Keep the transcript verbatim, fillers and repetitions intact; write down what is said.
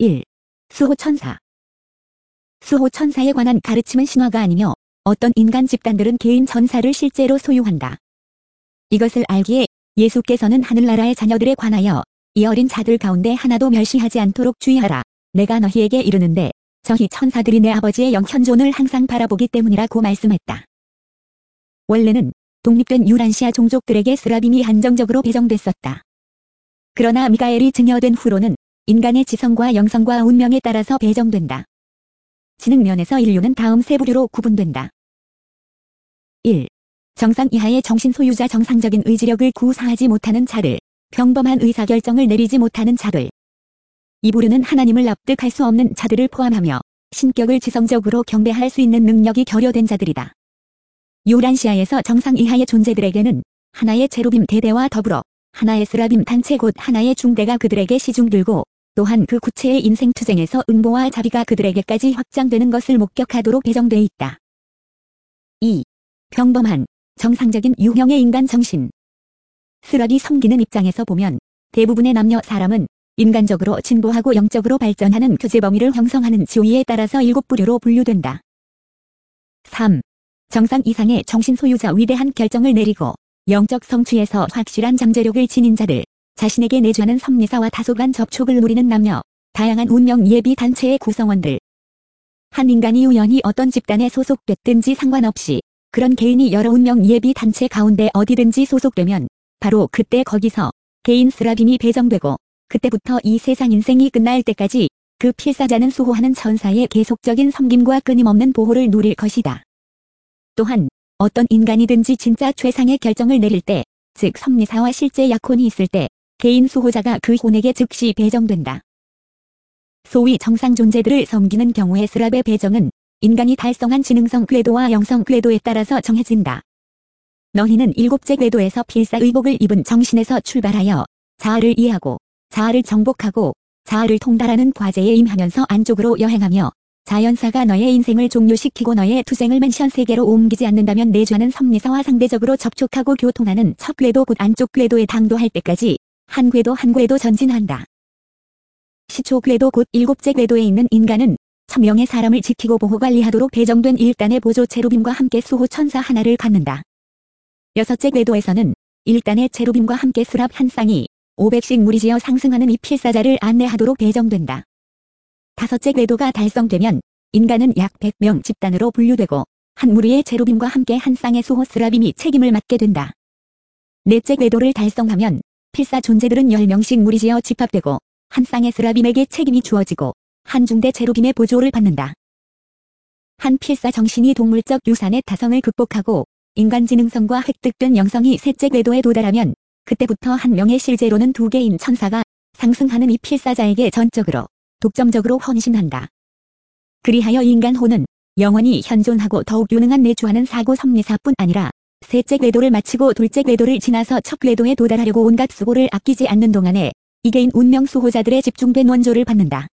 일. 수호천사. 수호천사에 관한 가르침은 신화가 아니며 어떤 인간 집단들은 개인 천사를 실제로 소유한다. 이것을 알기에 예수께서는 하늘나라의 자녀들에 관하여 이 어린 자들 가운데 하나도 멸시하지 않도록 주의하라. 내가 너희에게 이르는데 저희 천사들이 내 아버지의 영현존을 항상 바라보기 때문이라고 말씀했다. 원래는 독립된 유란시아 종족들에게 스라빔이 한정적으로 배정됐었다. 그러나 미가엘이 증여된 후로는 인간의 지성과 영성과 운명에 따라서 배정된다. 지능 면에서 인류는 다음 세 부류로 구분된다. 일. 정상 이하의 정신 소유자. 정상적인 의지력을 구사하지 못하는 자들, 평범한 의사결정을 내리지 못하는 자들. 이 부류는 하나님을 납득할 수 없는 자들을 포함하며 신격을 지성적으로 경배할 수 있는 능력이 결여된 자들이다. 유란시아에서 정상 이하의 존재들에게는 하나의 체루빔 대대와 더불어 하나의 스라빔 단체 곧 하나의 중대가 그들에게 시중들고 또한 그 구체의 인생투쟁에서 응보와 자비가 그들에게까지 확장되는 것을 목격하도록 배정돼 있다. 이. 평범한, 정상적인 유형의 인간 정신. 스락이 섬기는 입장에서 보면 대부분의 남녀 사람은 인간적으로 진보하고 영적으로 발전하는 교제 범위를 형성하는 지위에 따라서 일곱 부류로 분류된다. 삼. 정상 이상의 정신 소유자. 위대한 결정을 내리고 영적 성취에서 확실한 잠재력을 지닌 자들, 자신에게 내주하는 섭리사와 다소간 접촉을 누리는 남녀, 다양한 운명 예비 단체의 구성원들. 한 인간이 우연히 어떤 집단에 소속됐든지 상관없이 그런 개인이 여러 운명 예비 단체 가운데 어디든지 소속되면 바로 그때 거기서 개인 스라빔이 배정되고 그때부터 이 세상 인생이 끝날 때까지 그 필사자는 수호하는 천사의 계속적인 섬김과 끊임없는 보호를 누릴 것이다. 또한 어떤 인간이든지 진짜 최상의 결정을 내릴 때, 즉 섭리사와 실제 약혼이 있을 때 개인 수호자가 그 혼에게 즉시 배정된다. 소위 정상 존재들을 섬기는 경우의 스랍의 배정은 인간이 달성한 지능성 궤도와 영성 궤도에 따라서 정해진다. 너희는 일곱째 궤도에서 필사의복을 입은 정신에서 출발하여 자아를 이해하고 자아를 정복하고 자아를 통달하는 과제에 임하면서 안쪽으로 여행하며 자연사가 너의 인생을 종료시키고 너의 투쟁을 맨션 세계로 옮기지 않는다면 내주하는 섭리사와 상대적으로 접촉하고 교통하는 첫 궤도 곧 안쪽 궤도에 당도할 때까지 한 궤도 한 궤도 전진한다. 시초 궤도 곧 일곱째 궤도에 있는 인간은 천명의 사람을 지키고 보호 관리하도록 배정된 일단의 보조 체루빔과 함께 수호 천사 하나를 갖는다. 여섯째 궤도에서는 일단의 체루빔과 함께 스랍 한 쌍이 오백씩 무리지어 상승하는 이 필사자를 안내하도록 배정된다. 다섯째 궤도가 달성되면 인간은 약 백 명 집단으로 분류되고 한 무리의 체루빔과 함께 한 쌍의 수호 스라빔이 책임을 맡게 된다. 넷째 궤도를 달성하면 필사 존재들은 열 명씩 무리지어 집합되고 한 쌍의 스라빔에게 책임이 주어지고 한 중대 체루빔의 보조를 받는다. 한 필사 정신이 동물적 유산의 타성을 극복하고 인간 지능성과 획득된 영성이 셋째 궤도에 도달하면 그때부터 한 명의 실제로는 두 개인 천사가 상승하는 이 필사자에게 전적으로 독점적으로 헌신한다. 그리하여 인간혼은 영원히 현존하고 더욱 유능한 내주하는 사고 섭리사뿐 아니라 셋째 궤도를 마치고 둘째 궤도를 지나서 첫 궤도에 도달하려고 온갖 수고를 아끼지 않는 동안에 이개인 운명 수호자들의 집중된 원조를 받는다.